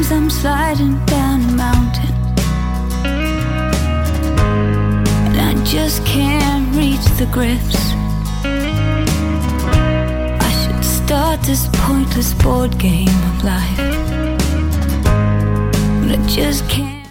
Sometimes I'm sliding down a mountain and I just can't reach the grips. I should start this pointless board game of life, but I just can't.